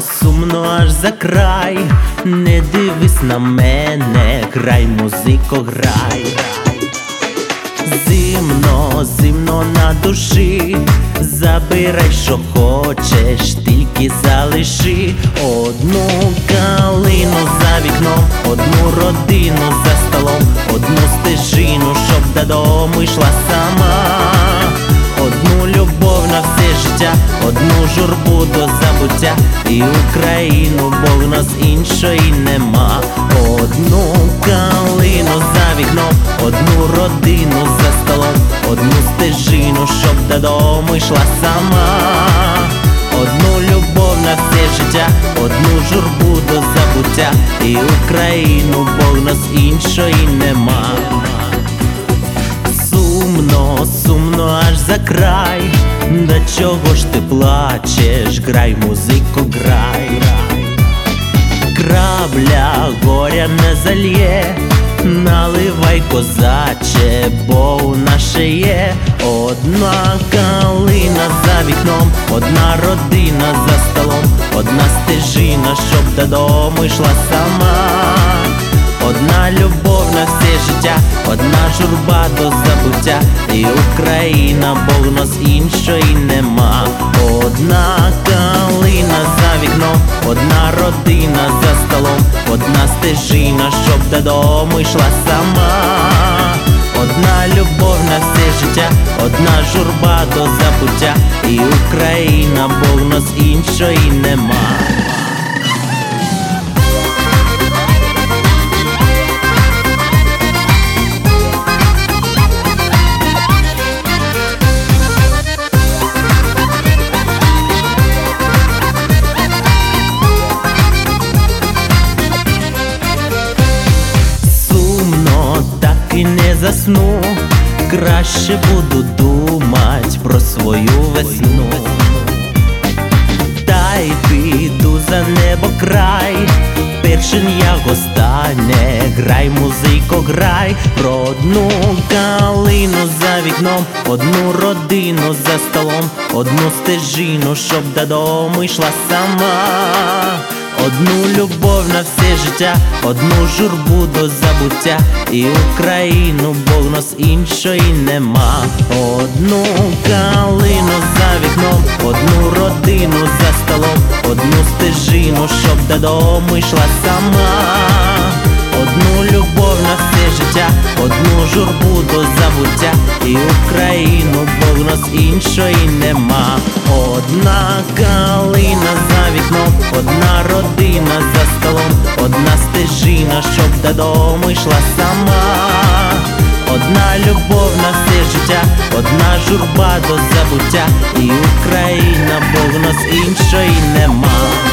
сумно аж за край. Не дивись на мене, грай, музико, грай. Зимно, зимно на душі, забирай, що хочеш, тільки залиши одну калину за вікном, одну родину за столом, одну стежину, щоб додому йшла сама. Одну любов на все життя, одну журбу до забуття, і Україну, бо в нас іншої нема. Одну калину за вікном, одну родину за столом, одну стежину, щоб додому йшла сама. Одну любов на все життя, одну журбу до забуття, і Україну, бо в нас іншої нема. Сумно, сумно аж за край, до чого ж ти плачеш? Грай, музико, грай. Крабля горя не зальє, наливай, козаче, бо у наше є. Одна калина за вікном, одна родина за столом, одна стежина, щоб додому йшла сама. Одна любов на все життя, одна журба до забуття, і Україна, бо в нас іншої нема. Одна калина за вікном, одна родина за столом, одна стежина, щоб додому йшла сама. Одна любов на все життя, одна журба до забуття, і Україна, бо в нас іншої нема. І не засну, краще буду думать про свою весну. Та й піду за небо край, першин я останнє. Грай, музико, грай. Про одну калину за вікном, одну родину за столом, одну стежину, щоб додому йшла сама. Одну любов на все життя, одну журбу до забуття, і Україну, бо в нас іншої нема. Одну калину за вікном, одну родину за столом, одну стежину, щоб додому йшла сама. Одну любов на все життя, одну журбу до забуття, і Україну, бо в нас іншої нема. Одна калина за вікном, одна родина за столом, одна стежина, щоб додому йшла сама. Одна любов на все життя, одна журба до забуття, і Україна, бо в нас іншої нема.